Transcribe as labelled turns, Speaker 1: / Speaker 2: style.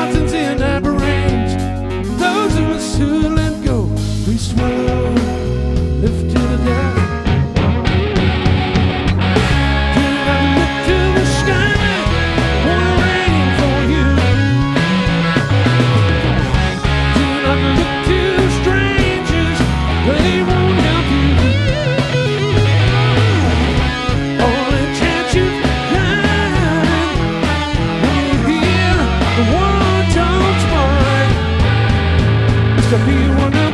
Speaker 1: mountains in our range. Those of us who let go, we swallow, lift to the death. Do not look to the sky, wanna rain for you. Do not look to strangers, they won't help you. Only chance you've got when you hear the world don't smile is to be one